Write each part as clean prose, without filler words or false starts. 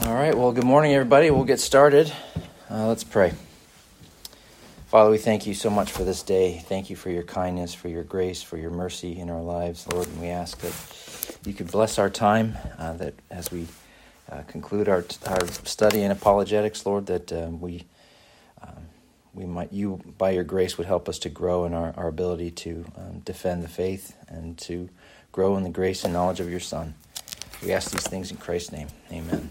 All right, well, good morning, everybody. We'll get started. Let's pray. Father, we thank you so much for this day. Thank you for your kindness, for your grace, for your mercy in our lives, Lord. And we ask that you could bless our time, that as we conclude our study in apologetics, Lord, that we might, you, by your grace, would help us to grow in our ability to defend the faith and to grow in the grace and knowledge of your Son. We ask these things in Christ's name. Amen.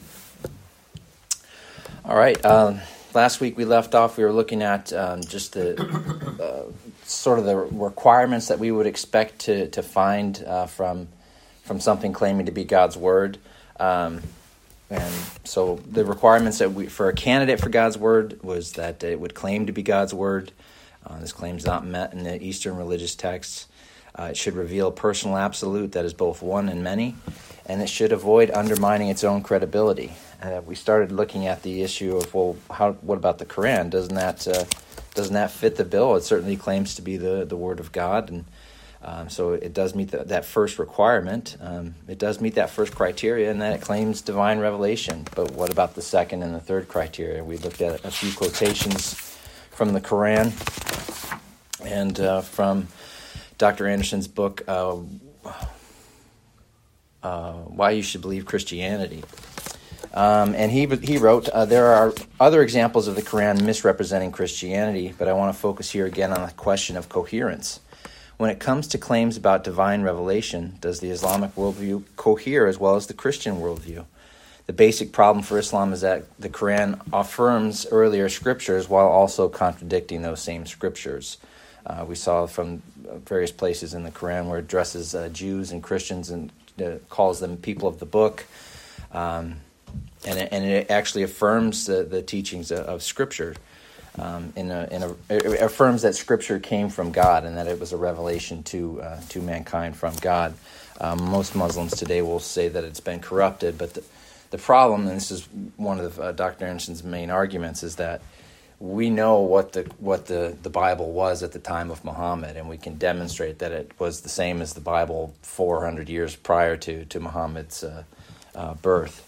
All right. Last week we left off. We were looking at just the sort of the requirements that we would expect to find from something claiming to be God's word, and so the requirements that for a candidate for God's word was that it would claim to be God's word. This claim is not met in the Eastern religious texts. It should reveal a personal absolute that is both one and many, and it should avoid undermining its own credibility. We started looking at the issue of, well, what about the Quran? Doesn't that fit the bill? It certainly claims to be the word of God, and so it does meet that first requirement. It does meet that first criteria, and that it claims divine revelation. But what about the second and the third criteria? We looked at a few quotations from the Quran and from Dr. Anderson's book, Why You Should Believe Christianity. And he wrote, there are other examples of the Quran misrepresenting Christianity, but I want to focus here again on the question of coherence. When it comes to claims about divine revelation, does the Islamic worldview cohere as well as the Christian worldview? The basic problem for Islam is that the Quran affirms earlier scriptures while also contradicting those same scriptures. We saw from various places in the Quran where it addresses Jews and Christians and calls them people of the book. And it actually affirms the teachings of Scripture. It affirms that Scripture came from God and that it was a revelation to mankind from God. Most Muslims today will say that it's been corrupted, but the problem, and this is one of Dr. Anderson's main arguments, is that we know what the Bible was at the time of Muhammad, and we can demonstrate that it was the same as the Bible 400 years prior to Muhammad's birth.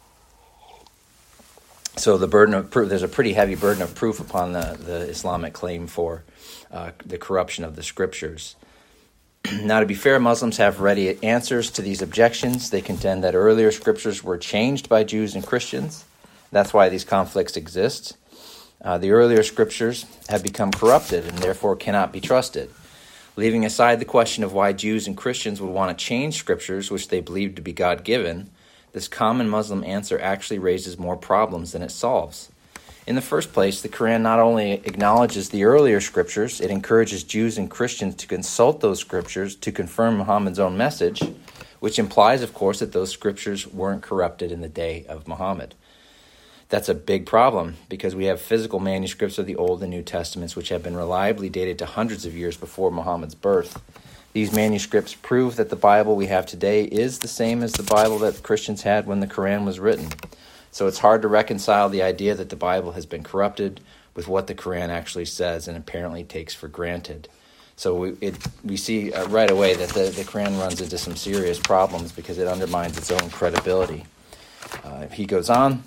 So the burden of proof, there's a pretty heavy burden of proof upon the Islamic claim for the corruption of the scriptures. Now, to be fair, Muslims have ready answers to these objections. They contend that earlier scriptures were changed by Jews and Christians. That's why these conflicts exist. The earlier scriptures have become corrupted and therefore cannot be trusted. Leaving aside the question of why Jews and Christians would want to change scriptures which they believed to be God-given, this common Muslim answer actually raises more problems than it solves. In the first place, the Quran not only acknowledges the earlier scriptures, it encourages Jews and Christians to consult those scriptures to confirm Muhammad's own message, which implies, of course, that those scriptures weren't corrupted in the day of Muhammad. That's a big problem because we have physical manuscripts of the Old and New Testaments which have been reliably dated to hundreds of years before Muhammad's birth. These manuscripts prove that the Bible we have today is the same as the Bible that Christians had when the Quran was written. So it's hard to reconcile the idea that the Bible has been corrupted with what the Quran actually says and apparently takes for granted. So we see right away that the Quran runs into some serious problems because it undermines its own credibility. He goes on.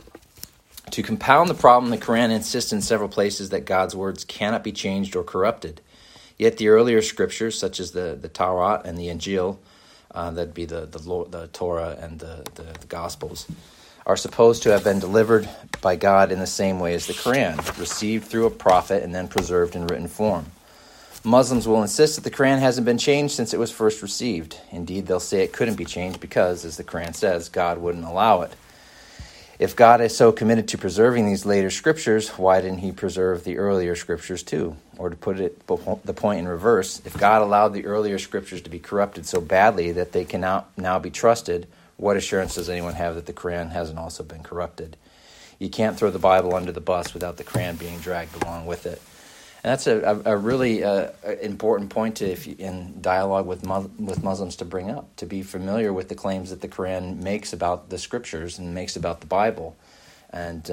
To compound the problem, the Quran insists in several places that God's words cannot be changed or corrupted. Yet the earlier scriptures, such as the Torah and the Injil, that'd be the Torah and the Gospels, are supposed to have been delivered by God in the same way as the Quran, received through a prophet and then preserved in written form. Muslims will insist that the Quran hasn't been changed since it was first received. Indeed, they'll say it couldn't be changed because, as the Quran says, God wouldn't allow it. If God is so committed to preserving these later scriptures, why didn't he preserve the earlier scriptures too? Or to put the point in reverse, if God allowed the earlier scriptures to be corrupted so badly that they cannot now be trusted, what assurance does anyone have that the Quran hasn't also been corrupted? You can't throw the Bible under the bus without the Quran being dragged along with it. And that's a really important point in dialogue with Muslims to bring up, to be familiar with the claims that the Quran makes about the scriptures and makes about the Bible, and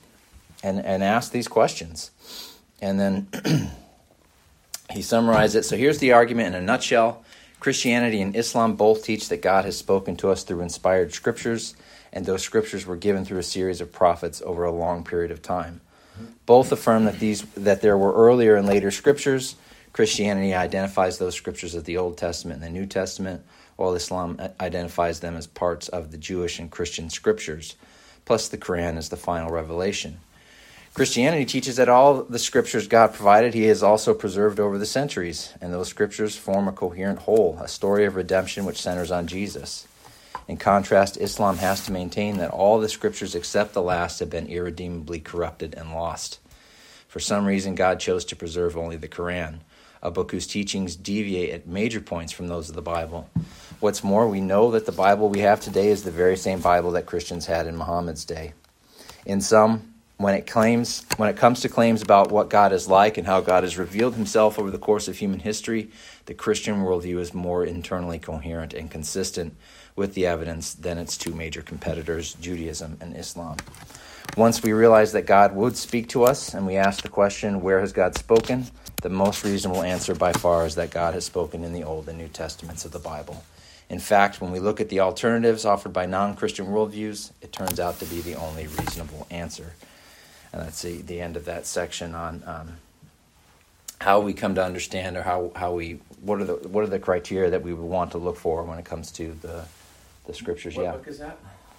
ask these questions. And then he summarized it. So here's the argument in a nutshell. Christianity and Islam both teach that God has spoken to us through inspired scriptures, and those scriptures were given through a series of prophets over a long period of time. Both affirm that there were earlier and later scriptures. Christianity identifies those scriptures as the Old Testament and the New Testament, while Islam identifies them as parts of the Jewish and Christian scriptures, plus the Quran as the final revelation. Christianity teaches that all the scriptures God provided, he has also preserved over the centuries, and those scriptures form a coherent whole, a story of redemption which centers on Jesus. In contrast, Islam has to maintain that all the scriptures except the last have been irredeemably corrupted and lost. For some reason, God chose to preserve only the Quran, a book whose teachings deviate at major points from those of the Bible. What's more, we know that the Bible we have today is the very same Bible that Christians had in Muhammad's day. In sum, when it comes to claims about what God is like and how God has revealed himself over the course of human history, the Christian worldview is more internally coherent and consistent with the evidence than its two major competitors, Judaism and Islam. Once we realize that God would speak to us and we ask the question, where has God spoken? The most reasonable answer by far is that God has spoken in the Old and New Testaments of the Bible. In fact, when we look at the alternatives offered by non-Christian worldviews, it turns out to be the only reasonable answer. And that's the end of that section on how we come to understand, or what are the criteria that we would want to look for when it comes to the scriptures. What book is that?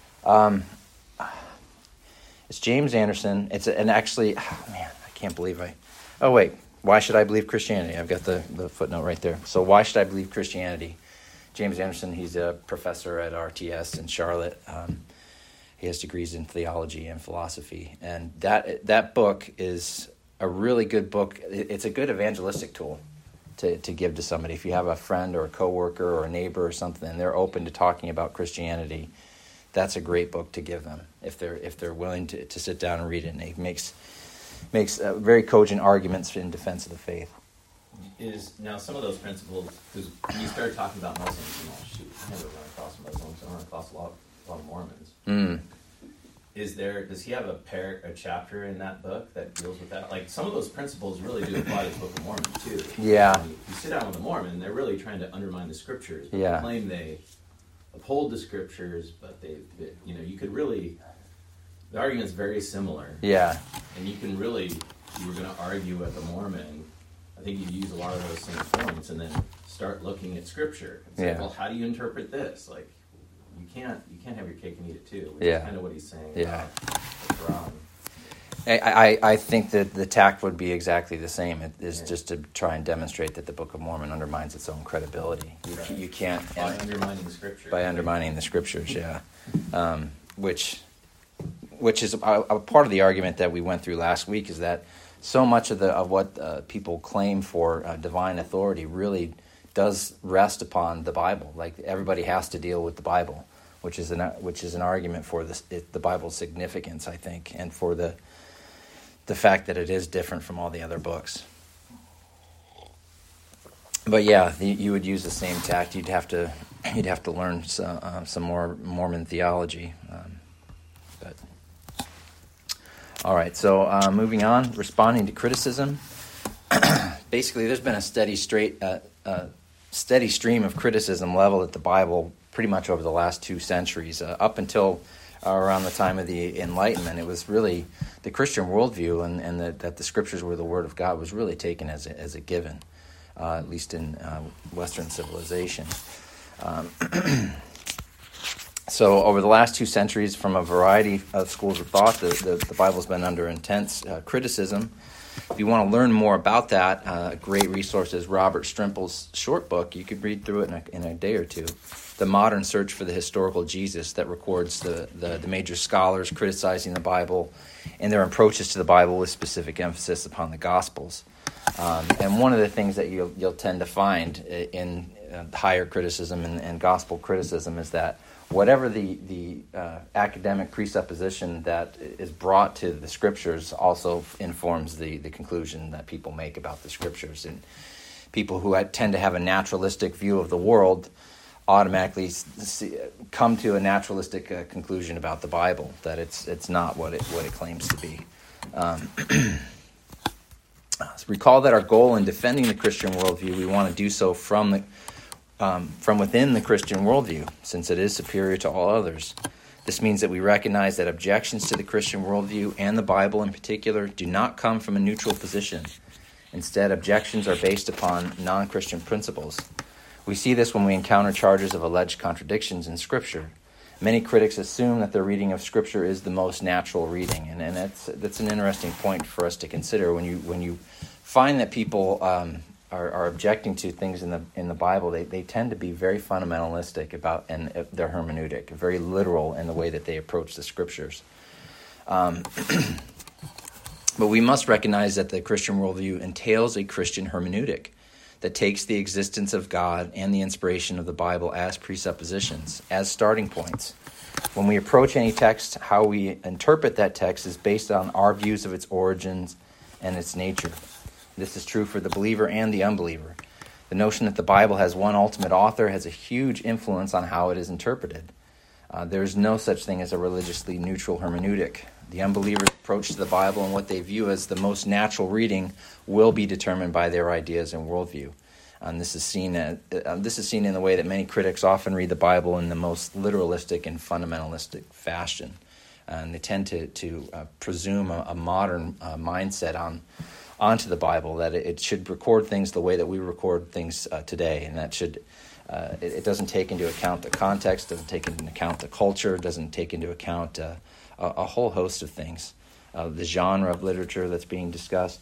It's James Anderson. I can't believe why should I believe Christianity? I've got the footnote right there. So why should I believe Christianity? James Anderson, he's a professor at RTS in Charlotte. He has degrees in theology and philosophy. And that book is a really good book. It's a good evangelistic tool to give to somebody. If you have a friend or a coworker or a neighbor or something, and they're open to talking about Christianity, that's a great book to give them if they're willing to sit down and read it. And it makes very cogent arguments in defense of the faith. Now some of those principles, because when you start talking about Muslims, I never run across Muslims, I run across a lot of Mormons. Does he have a chapter in that book that deals with that? Like, some of those principles really do apply to the Book of Mormon too. Yeah. When you sit down with a Mormon, they're really trying to undermine the scriptures. But Yeah. They claim they uphold the scriptures, but you could really, the argument's very similar. Yeah. And you can really, if you were going to argue with a Mormon, I think you'd use a lot of those same points and then start looking at scripture and say, well, how do you interpret this? Like, you can't have your cake and eat it too, which is kind of what he's saying about the Quran. I think that the tact would be exactly the same. It is just to try and demonstrate that the Book of Mormon undermines its own credibility. You can't... By undermining the scriptures. By undermining the scriptures, yeah. Which is a part of the argument that we went through last week, is that so much of what people claim for divine authority really does rest upon the Bible. Like, everybody has to deal with the Bible, which is an argument for the Bible's significance, I think, and for the fact that it is different from all the other books. But yeah, you would use the same tact. You'd have to learn some more Mormon theology. But all right, so moving on, responding to criticism. Basically, there's been a steady stream of criticism leveled at the Bible pretty much over the last 2 centuries. Up until around the time of the Enlightenment, it was really the Christian worldview and that the scriptures were the Word of God was really taken as a given, at least in Western civilization. So over the last 2 centuries, from a variety of schools of thought, the Bible's been under intense criticism. If you want to learn more about that, a great resource is Robert Strimple's short book. You could read through it in a day or two. The Modern Search for the Historical Jesus, that records the major scholars criticizing the Bible and their approaches to the Bible with specific emphasis upon the Gospels. And one of the things that you'll tend to find in higher criticism and gospel criticism is that whatever the academic presupposition that is brought to the scriptures also informs the conclusion that people make about the scriptures. And people who tend to have a naturalistic view of the world automatically come to a naturalistic conclusion about the Bible, that it's not what it claims to be. Recall that our goal in defending the Christian worldview, we want to do so from from within the Christian worldview, since it is superior to all others. This means that we recognize that objections to the Christian worldview and the Bible in particular do not come from a neutral position. Instead, objections are based upon non-Christian principles. We see this when we encounter charges of alleged contradictions in Scripture. Many critics assume that their reading of Scripture is the most natural reading, and that's an interesting point for us to consider. When you find that people are objecting to things in the Bible, they tend to be very fundamentalistic about and their hermeneutic, very literal in the way that they approach the Scriptures. But we must recognize that the Christian worldview entails a Christian hermeneutic that takes the existence of God and the inspiration of the Bible as presuppositions, as starting points. When we approach any text, how we interpret that text is based on our views of its origins and its nature. This is true for the believer and the unbeliever. The notion that the Bible has one ultimate author has a huge influence on how it is interpreted. There is no such thing as a religiously neutral hermeneutic. The unbeliever's approach to the Bible and what they view as the most natural reading will be determined by their ideas and worldview. And this is seen in the way that many critics often read the Bible in the most literalistic and fundamentalistic fashion. And they tend to presume a modern mindset onto the Bible, that it should record things the way that we record things today, and that it doesn't take into account the context, doesn't take into account the culture, doesn't take into account a whole host of things, the genre of literature that's being discussed.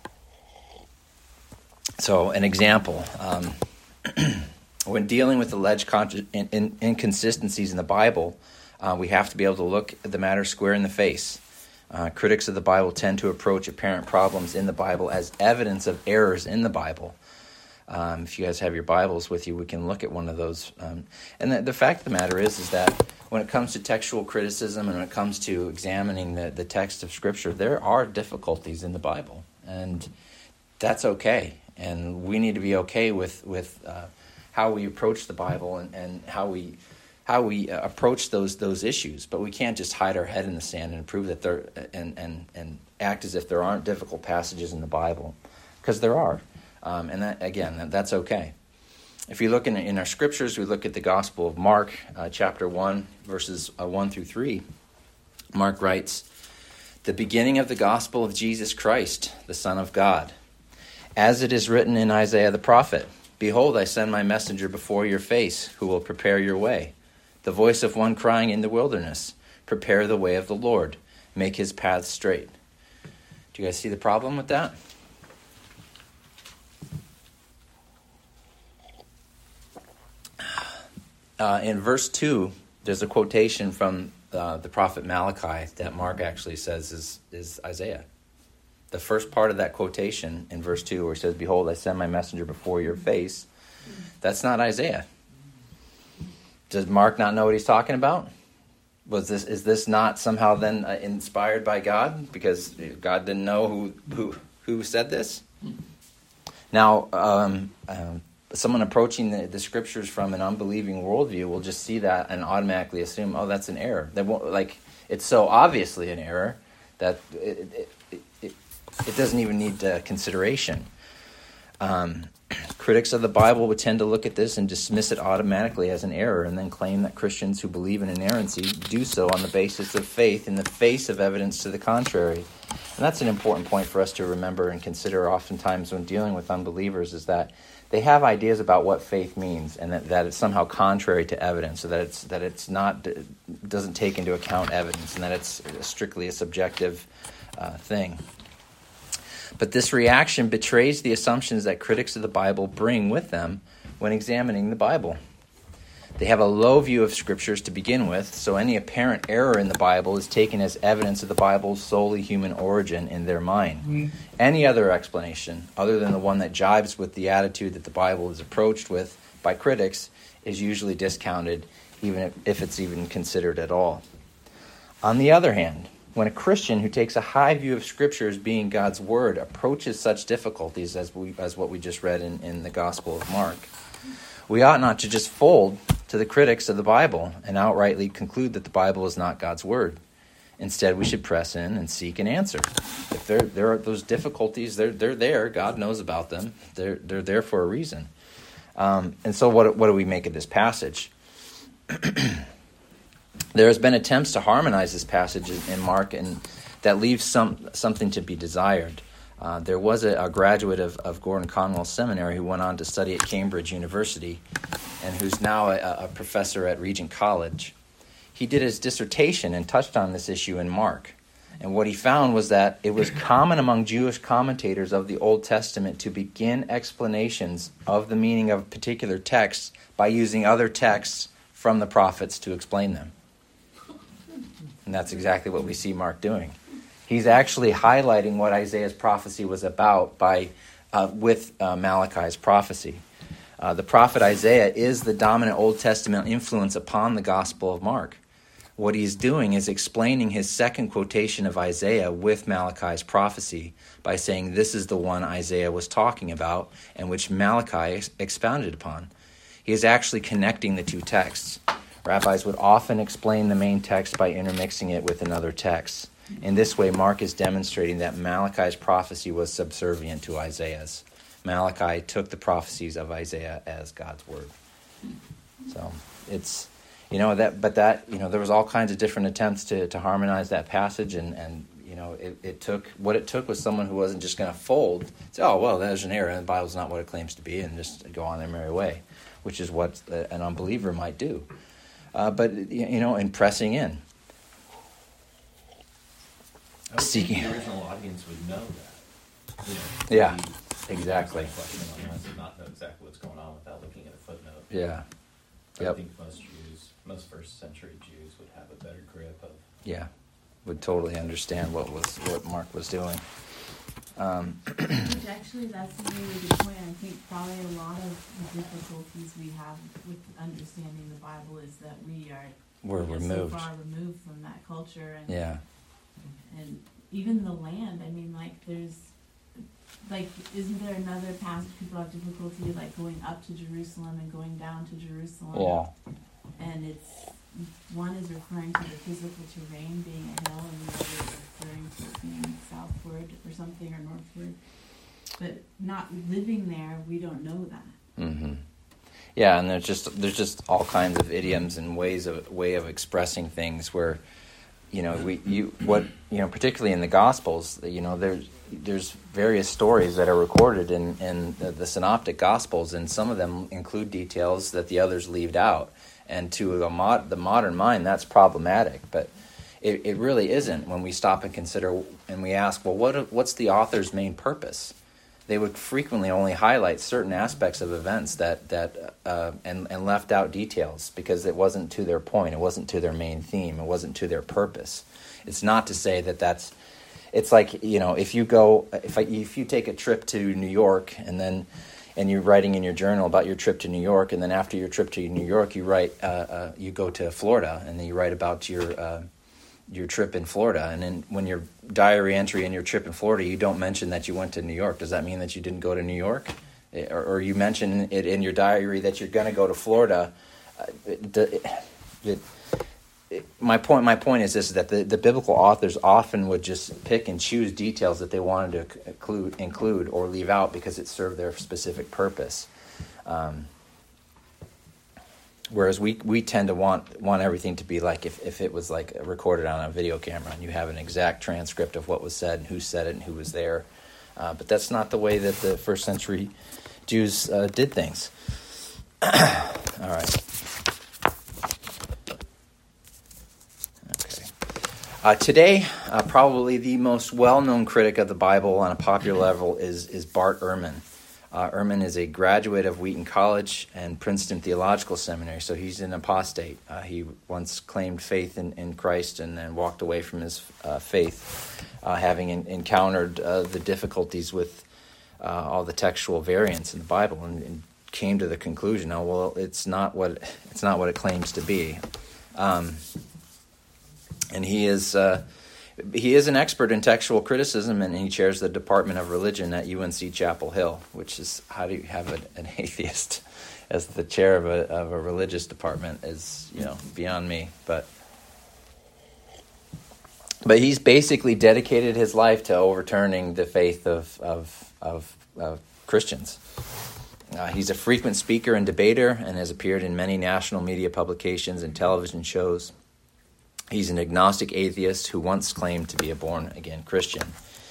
So, an example, when dealing with alleged inconsistencies in the Bible, we have to be able to look at the matter square in the face. Critics of the Bible tend to approach apparent problems in the Bible as evidence of errors in the Bible. If you guys have your Bibles with you, we can look at one of those. And the fact of the matter is that when it comes to textual criticism and when it comes to examining the text of Scripture, there are difficulties in the Bible, and that's okay. And we need to be okay with how we approach the Bible and how we approach those issues. But we can't just hide our head in the sand and prove that there and act as if there aren't difficult passages in the Bible, because there are. And that's okay. If you look in our scriptures, we look at the Gospel of Mark, chapter 1, verses 1 through 3. Mark writes, "The beginning of the gospel of Jesus Christ, the Son of God. As it is written in Isaiah the prophet, 'Behold, I send my messenger before your face, who will prepare your way. The voice of one crying in the wilderness, prepare the way of the Lord, make his paths straight.'" Do you guys see the problem with that? In verse 2, there's a quotation from the prophet Malachi that Mark actually says is Isaiah. The first part of that quotation in verse 2, where he says, "Behold, I send my messenger before your face," that's not Isaiah. Does Mark not know what he's talking about? Is this not somehow then inspired by God, because God didn't know who said this? Now, someone approaching the scriptures from an unbelieving worldview will just see that and automatically assume, oh, that's an error. They won't, it's so obviously an error that it doesn't even need consideration. Critics of the Bible would tend to look at this and dismiss it automatically as an error, and then claim that Christians who believe in inerrancy do so on the basis of faith in the face of evidence to the contrary. And that's an important point for us to remember and consider oftentimes when dealing with unbelievers, is that they have ideas about what faith means, and that it's somehow contrary to evidence, so that it's not, doesn't take into account evidence, and that it's strictly a subjective thing. But this reaction betrays the assumptions that critics of the Bible bring with them when examining the Bible. They have a low view of scriptures to begin with, so any apparent error in the Bible is taken as evidence of the Bible's solely human origin in their mind. Any other explanation, other than the one that jibes with the attitude that the Bible is approached with by critics, is usually discounted, even if it's even considered at all. On the other hand, when a Christian who takes a high view of Scripture as being God's Word approaches such difficulties as what we just read in the Gospel of Mark, we ought not to just fold to the critics of the Bible and outrightly conclude that the Bible is not God's Word. Instead, we should press in and seek an answer. If there are those difficulties, they're there. God knows about them. They're there for a reason. And so what do we make of this passage? There has been attempts to harmonize this passage in Mark, and that leaves something to be desired. There was a graduate of Gordon Conwell Seminary who went on to study at Cambridge University and who's now a professor at Regent College. He did his dissertation and touched on this issue in Mark. And what he found was that it was common among Jewish commentators of the Old Testament to begin explanations of the meaning of particular texts by using other texts from the prophets to explain them. And that's exactly what we see Mark doing. He's actually highlighting what Isaiah's prophecy was about with Malachi's prophecy. The prophet Isaiah is the dominant Old Testament influence upon the Gospel of Mark. What he's doing is explaining his second quotation of Isaiah with Malachi's prophecy by saying this is the one Isaiah was talking about and which Malachi expounded upon. He is actually connecting the two texts. Rabbis would often explain the main text by intermixing it with another text. In this way, Mark is demonstrating that Malachi's prophecy was subservient to Isaiah's. Malachi took the prophecies of Isaiah as God's word. So it's, there was all kinds of different attempts to harmonize that passage, and it took was someone who wasn't just going to fold, say, oh, well, there's an error, and the Bible's not what it claims to be, and just go on their merry way, which is what an unbeliever might do. But in pressing in. I would think the original audience would know that. Yeah, exactly. Unless they not know exactly what's going on without looking at a footnote. Yeah. I think most first century Jews would have a better grip of. Yeah, would totally understand what Mark was doing. Which actually, that's a really good point. I think probably a lot of the difficulties we have with understanding the Bible is that we're removed. So far removed from that culture, and even the land. I mean, isn't there another passage people have difficulty going up to Jerusalem and going down to Jerusalem? Yeah. And one is referring to the physical terrain being a hill, and the other is referring to it being southward or something, or northward. But not living there, we don't know that. Mm-hmm. Yeah, and there's just all kinds of idioms and way of expressing things where, particularly in the Gospels, there's various stories that are recorded in the Synoptic Gospels, and some of them include details that the others leave out. And to the modern mind, that's problematic. But it really isn't when we stop and consider and we ask, well, what's the author's main purpose? They would frequently only highlight certain aspects of events and left out details because it wasn't to their point, it wasn't to their main theme, it wasn't to their purpose. It's not to say that's. It's like if you take a trip to New York and you're writing in your journal about your trip to New York, and then after your trip to New York, you write, you go to Florida, and then you write about your trip in Florida. And then when your diary entry in your trip in Florida, you don't mention that you went to New York. Does that mean that you didn't go to New York? Or you mention it in your diary that you're going to go to Florida? My point is this: that the biblical authors often would just pick and choose details that they wanted to include or leave out because it served their specific purpose. Whereas we tend to want everything to be like if it was like recorded on a video camera and you have an exact transcript of what was said and who said it and who was there. But that's not the way that the first century Jews did things. All right. Today, probably the most well-known critic of the Bible on a popular level is Bart Ehrman. Ehrman is a graduate of Wheaton College and Princeton Theological Seminary, so he's an apostate. He once claimed faith in Christ and then walked away from his faith, having encountered the difficulties with all the textual variants in the Bible, and came to the conclusion, it's not what it claims to be. And he is an expert in textual criticism, and he chairs the Department of Religion at UNC Chapel Hill, which is, how do you have an atheist as the chair of a religious department is, beyond me. But he's basically dedicated his life to overturning the faith of Christians. He's a frequent speaker and debater and has appeared in many national media publications and television shows. He's an agnostic atheist who once claimed to be a born-again Christian.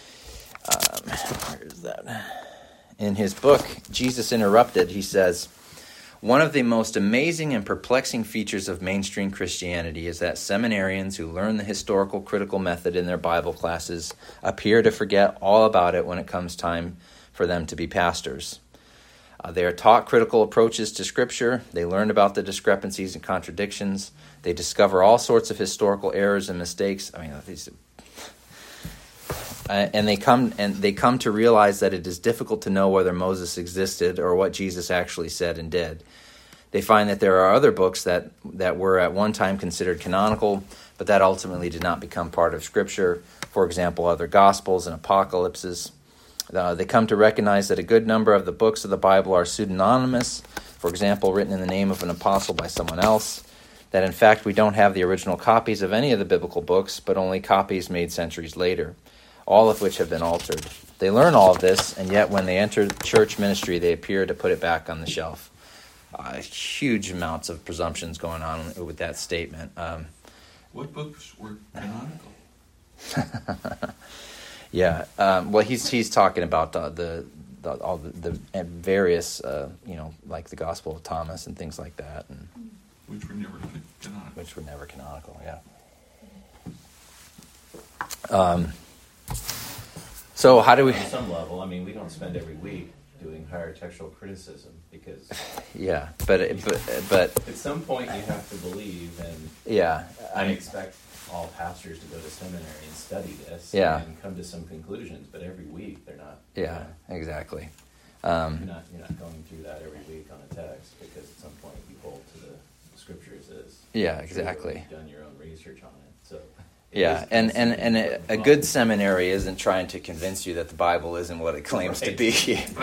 Where is that? In his book, Jesus Interrupted, he says, "One of the most amazing and perplexing features of mainstream Christianity is that seminarians who learn the historical critical method in their Bible classes appear to forget all about it when it comes time for them to be pastors. They are taught critical approaches to Scripture. They learn about the discrepancies and contradictions. They discover all sorts of historical errors and mistakes. And they come to realize that it is difficult to know whether Moses existed or what Jesus actually said and did. They find that there are other books that were at one time considered canonical, but that ultimately did not become part of Scripture. For example, other Gospels and Apocalypses. They come to recognize that a good number of the books of the Bible are pseudonymous, for example, written in the name of an apostle by someone else. That in fact we don't have the original copies of any of the biblical books, but only copies made centuries later, all of which have been altered. They learn all of this, and yet when they enter church ministry, they appear to put it back on the shelf." Huge amounts of presumptions going on with that statement. What books were canonical? Yeah, well, he's talking about all the various, like the Gospel of Thomas and things like that, and which were never canonical. Yeah. So how do we? On some level, I mean, we don't spend every week doing higher textual criticism because. Yeah, but at some point you have to believe, and I expect all pastors to go to seminary and study this and come to some conclusions, but every week they're not. Yeah, exactly. You're not going through that every week on a text, because at some point you hold to the Scriptures as exactly. You've done your own research on it, so. And a good seminary isn't trying to convince you that the Bible isn't what it claims to be.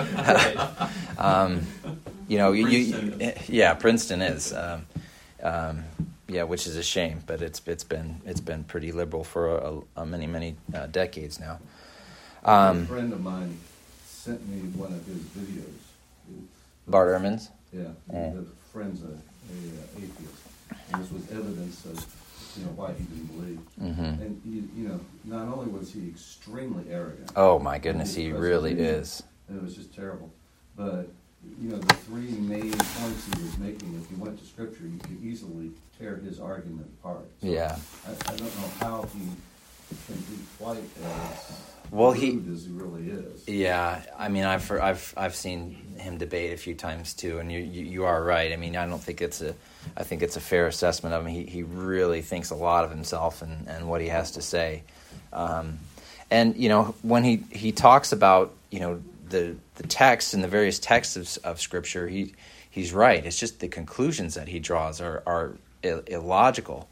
Princeton is. Which is a shame, but it's been pretty liberal for many decades now. A friend of mine sent me one of his videos. Bart Ehrman's? Yeah, the friend's a atheist. And this was evidence of why he didn't believe. Mm-hmm. And not only was he extremely arrogant. Oh my goodness, he really is. And it was just terrible. But the three main points he was making, if you went to Scripture, you could easily tear his argument apart. So yeah. I don't know how he can be quite as rude as he really is. Yeah, I mean, I've seen him debate a few times too, and you are right. I mean, I think it's a fair assessment of him. He really thinks a lot of himself and what he has to say. And when he talks about the text and the various texts of Scripture, he's right. It's just the conclusions that he draws are illogical.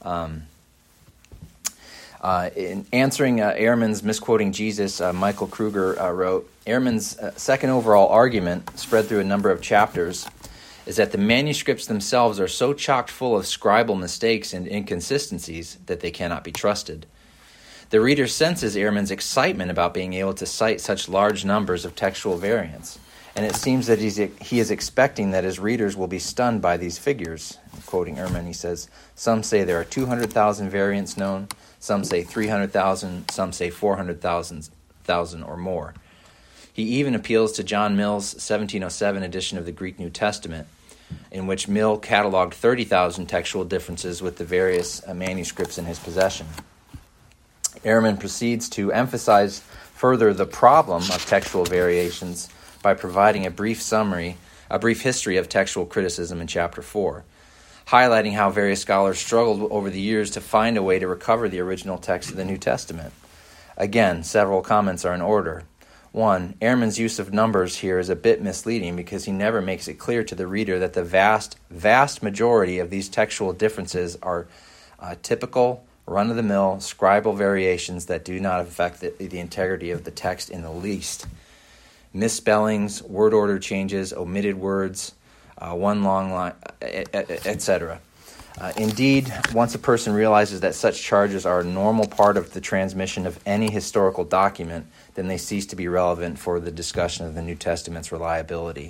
In answering Ehrman's misquoting Jesus, Michael Kruger wrote, "Ehrman's second overall argument, spread through a number of chapters, is that the manuscripts themselves are so chock full of scribal mistakes and inconsistencies that they cannot be trusted. The reader senses Ehrman's excitement about being able to cite such large numbers of textual variants, and it seems that he is expecting that his readers will be stunned by these figures." Quoting Ehrman, he says, "Some say there are 200,000 variants known, some say 300,000, some say 400,000 or more." He even appeals to John Mill's 1707 edition of the Greek New Testament, in which Mill cataloged 30,000 textual differences with the various manuscripts in his possession. Ehrman proceeds to emphasize further the problem of textual variations by providing a brief history of textual criticism in Chapter 4, highlighting how various scholars struggled over the years to find a way to recover the original text of the New Testament. Again, several comments are in order. 1. Ehrman's use of numbers here is a bit misleading because he never makes it clear to the reader that the vast majority of these textual differences are typical, run-of-the-mill, scribal variations that do not affect the integrity of the text in the least. Misspellings, word order changes, omitted words, one long line, etc. Indeed, once a person realizes that such charges are a normal part of the transmission of any historical document, then they cease to be relevant for the discussion of the New Testament's reliability.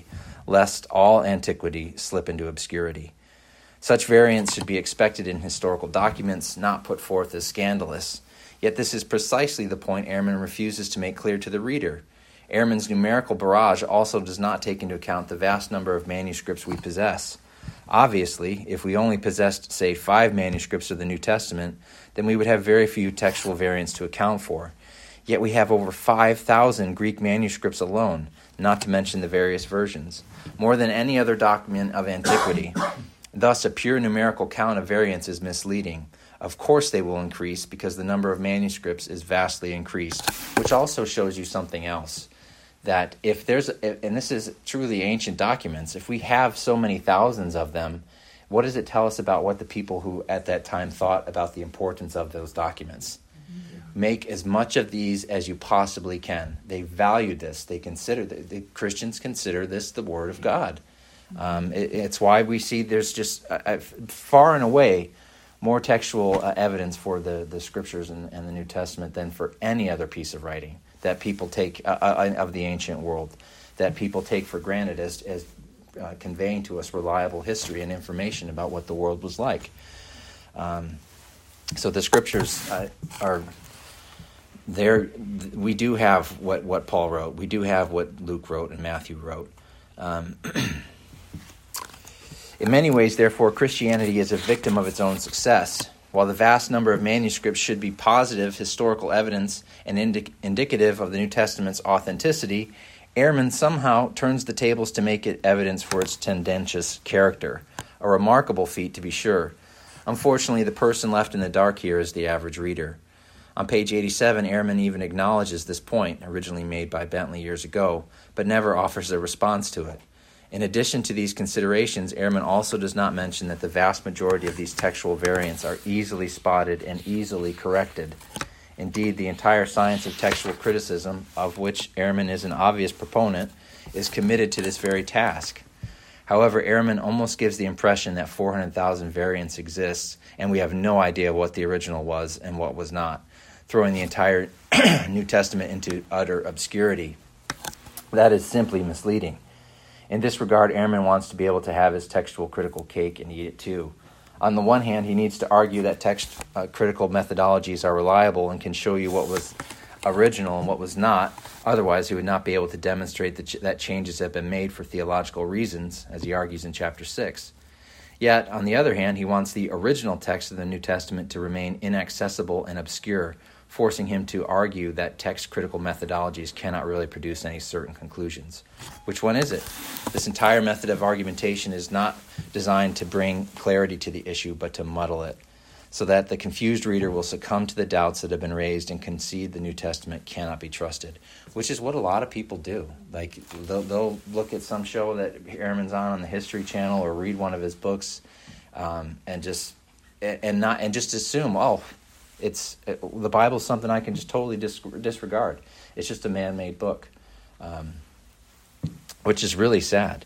lest all antiquity slip into obscurity. Such variants should be expected in historical documents, not put forth as scandalous. Yet this is precisely the point Ehrman refuses to make clear to the reader. Ehrman's numerical barrage also does not take into account the vast number of manuscripts we possess. Obviously, if we only possessed, say, 5 manuscripts of the New Testament, then we would have very few textual variants to account for. Yet we have over 5,000 Greek manuscripts alone, not to mention the various versions, more than any other document of antiquity. Thus, a pure numerical count of variants is misleading. Of course they will increase because the number of manuscripts is vastly increased, which also shows you something else. That if there's, and this is truly ancient documents, if we have so many thousands of them, what does it tell us about what the people who at that time thought about the importance of those documents? Make as much of these as you possibly can. They value this. They consider, the Christians consider this the Word of God. It's why we see there's just far and away more textual evidence for the Scriptures and the New Testament than for any other piece of writing that people take of the ancient world, that people take for granted as conveying to us reliable history and information about what the world was like. So the Scriptures are there. We do have what Paul wrote. We do have what Luke wrote and Matthew wrote. In many ways, therefore, Christianity is a victim of its own success. While the vast number of manuscripts should be positive historical evidence and indicative of the New Testament's authenticity, Ehrman somehow turns the tables to make it evidence for its tendentious character. A remarkable feat, to be sure. Unfortunately, the person left in the dark here is the average reader. On page 87, Ehrman even acknowledges this point, originally made by Bentley years ago, but never offers a response to it. In addition to these considerations, Ehrman also does not mention that the vast majority of these textual variants are easily spotted and easily corrected. Indeed, the entire science of textual criticism, of which Ehrman is an obvious proponent, is committed to this very task. However, Ehrman almost gives the impression that 400,000 variants exist, and we have no idea what the original was and what was not, throwing the entire New Testament into utter obscurity. That is simply misleading. In this regard, Ehrman wants to be able to have his textual critical cake and eat it too. On the one hand, he needs to argue that text critical methodologies are reliable and can show you what was original and what was not. Otherwise, he would not be able to demonstrate that changes have been made for theological reasons, as he argues in chapter 6. Yet, on the other hand, he wants the original text of the New Testament to remain inaccessible and obscure, forcing him to argue that text-critical methodologies cannot really produce any certain conclusions. Which one is it? This entire method of argumentation is not designed to bring clarity to the issue, but to muddle it, so that the confused reader will succumb to the doubts that have been raised and concede the New Testament cannot be trusted, which is what a lot of people do. Like, they'll look at some show that Ehrman's on the History Channel or read one of his books and just assume, the Bible's something I can just totally disregard. It's just a man-made book, which is really sad.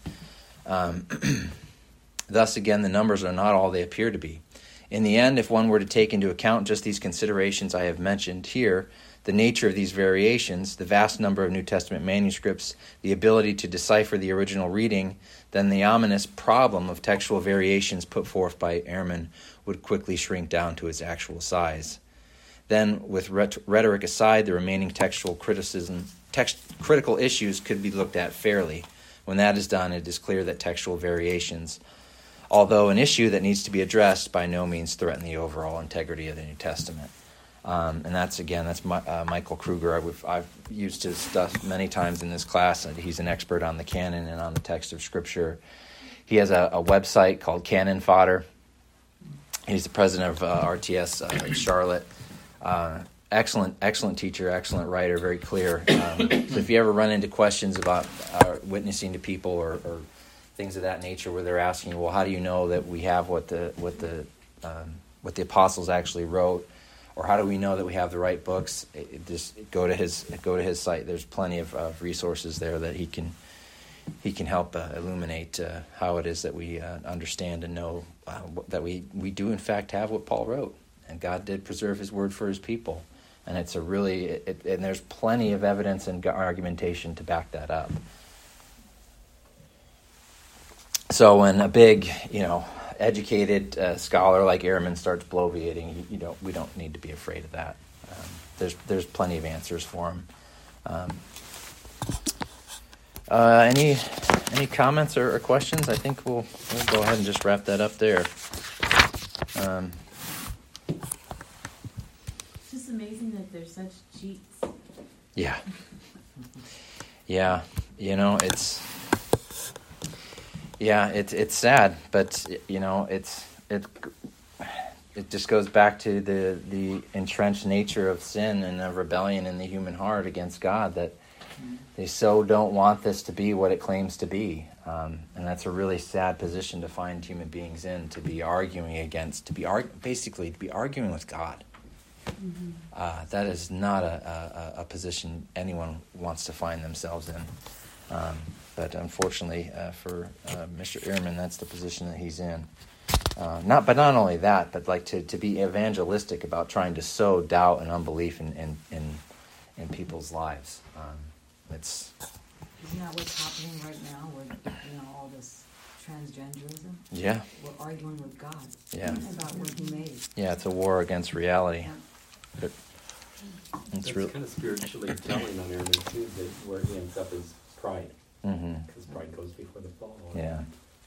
Thus, again, the numbers are not all they appear to be. In the end, if one were to take into account just these considerations I have mentioned here, the nature of these variations, the vast number of New Testament manuscripts, the ability to decipher the original reading, then the ominous problem of textual variations put forth by Ehrman would quickly shrink down to its actual size. Then, with rhetoric aside, the remaining critical issues could be looked at fairly. When that is done, it is clear that textual variations, although an issue that needs to be addressed, by no means threaten the overall integrity of the New Testament. And that's Michael Kruger. I've used his stuff many times in this class. He's an expert on the canon and on the text of Scripture. He has a website called Canon Fodder. He's the president of RTS in Charlotte. Excellent teacher, excellent writer, very clear. So if you ever run into questions about witnessing to people or things of that nature, where they're asking you, well, how do you know that we have what the apostles actually wrote, or how do we know that we have the right books? Just go to his site. There's plenty of resources there that he can help illuminate how it is that we understand and know that we do in fact have what Paul wrote, and God did preserve His word for His people, and it's and there's plenty of evidence and argumentation to back that up. So when a big, educated scholar like Ehrman starts bloviating, we don't need to be afraid of that. There's plenty of answers for him. Any comments or questions? I think we'll go ahead and just wrap that up there. It's just amazing that there's such cheats. Yeah. Yeah. It's sad, but it just goes back to the entrenched nature of sin and of rebellion in the human heart against God, that they so don't want this to be what it claims to be. And that's a really sad position to find human beings in, to be arguing against, basically to be arguing with God. Mm-hmm. That is not a position anyone wants to find themselves in. But unfortunately for Mr. Ehrman, that's the position that he's in. Not only that, but like to be evangelistic about trying to sow doubt and unbelief in people's lives. Isn't that what's happening right now with all this transgenderism? Yeah. We're arguing with God. Yeah. About what He made. Yeah, it's a war against reality. Yeah. But That's kind of spiritually telling on Ehrman too, that where he ends up is pride, because pride goes before the fall. Yeah.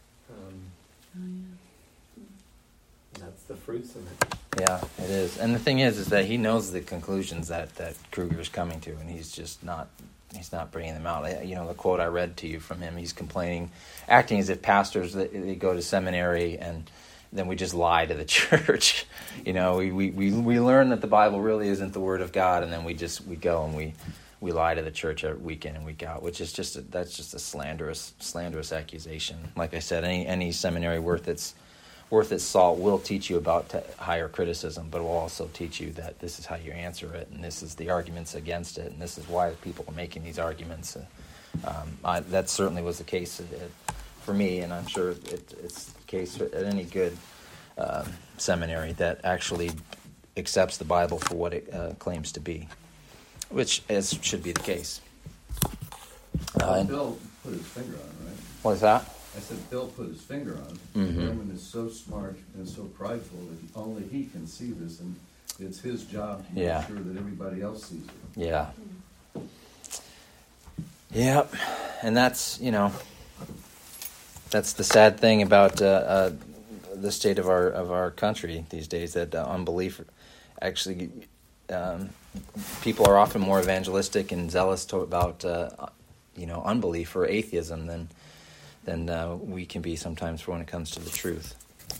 That's the fruits of it. Yeah, it is. And the thing is that he knows the conclusions that Kruger's coming to, and he's just not bringing them out. The quote I read to you from him, he's complaining, acting as if pastors, they go to seminary and then we just lie to the church. We learn that the Bible really isn't the Word of God, and then we go and we lie to the church week in and week out, which is that's just a slanderous accusation. Like I said, any seminary worth its salt will teach you about higher criticism, but it will also teach you that this is how you answer it, and this is the arguments against it, and this is why people are making these arguments. That certainly was the case for me, and I'm sure it's the case at any good seminary that actually accepts the Bible for what it claims to be, which should be the case. Bill put his finger on it, right? What is that? I said Bill put his finger on it. Mm-hmm. Ehrman is so smart and so prideful that only he can see this, and it's his job to make sure that everybody else sees it. Yeah. Yep. And that's that's the sad thing about the state of our country these days, that unbelief actually, people are often more evangelistic and zealous about unbelief or atheism than we can be sometimes when it comes to the truth.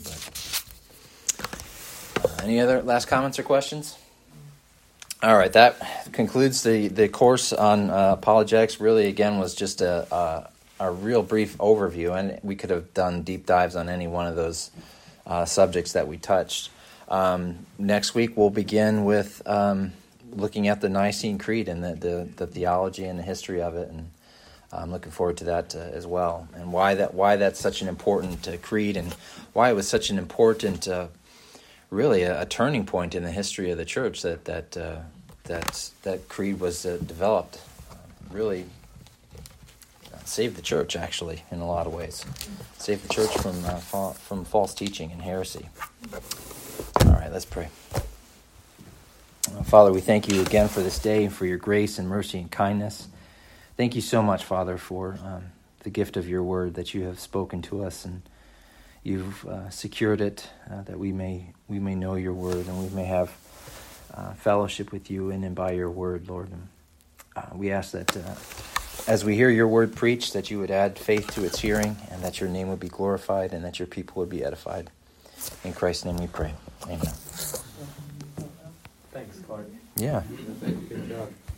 But, any other last comments or questions? All right, that concludes the course on apologetics. Really, again, was just a real brief overview, and we could have done deep dives on any one of those subjects that we touched. Next week, we'll begin with looking at the Nicene Creed and the theology and the history of it, and I'm looking forward to that as well, and why that's such an important creed, and why it was such an important, really a turning point in the history of the church that creed was developed. Really saved the church, actually, in a lot of ways. Saved the church from false teaching and heresy. All right, let's pray. Father, we thank you again for this day and for your grace and mercy and kindness. Thank you so much, Father, for the gift of your word that you have spoken to us, and you've secured it that we may know your word, and we may have fellowship with you in and by your word, Lord. And we ask that as we hear your word preached, that you would add faith to its hearing, and that your name would be glorified, and that your people would be edified. In Christ's name we pray. Amen. Thanks, Clark. Yeah. Good job.